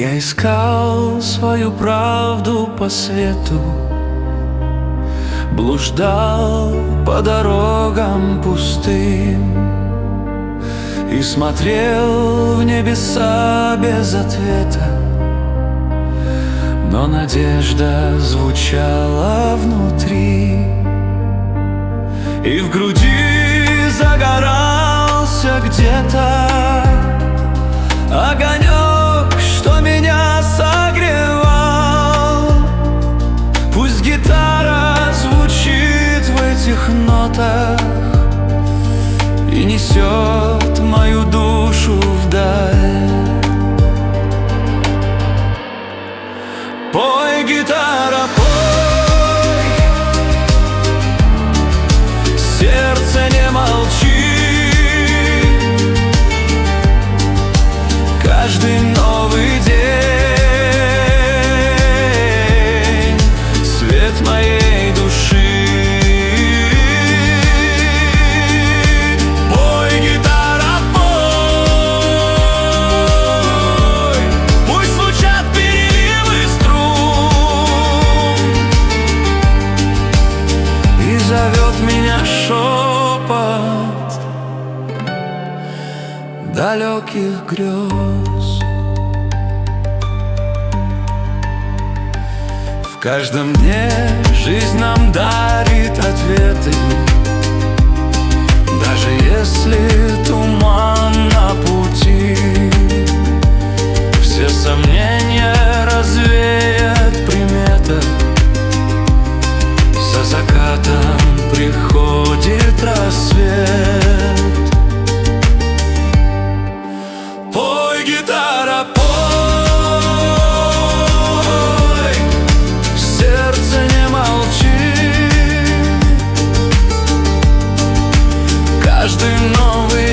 Я искал свою правду по свету, блуждал по дорогам пустым и смотрел в небеса без ответа. Но надежда звучала внутри, и в груди загорался где-то огонек, что меня согревал. Пусть гитара звучит в этих нотах и несет мою душу вдаль. Пой, гитара, пой, сердце, не молчи. Каждый новый день — свет моей души. Пой, гитара, пой, пусть звучат переливы струн, и зовет меня шепот далеких грез. В каждом дне жизнь нам дарит ответы, даже если туман на пути. Все сомнения развеет примета, за закатом приходит рассвет. Пой, гитара, пой, сердце, не молчи. Каждый новый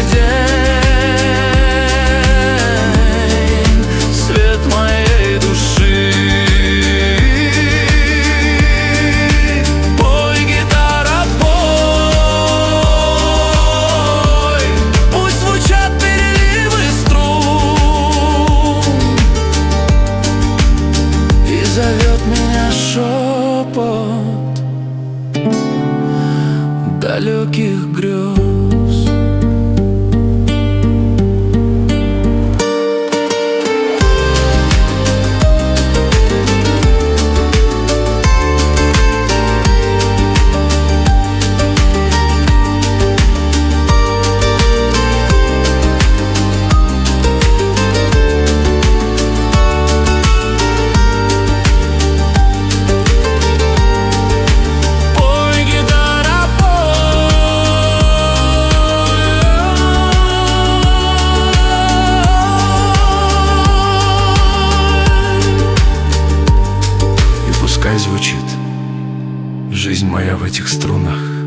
день — свет моей души. Пой, гитара, пой, пусть звучат переливы струн, и зовет меня шепот далеких грез. Звучит жизнь моя в этих струнах.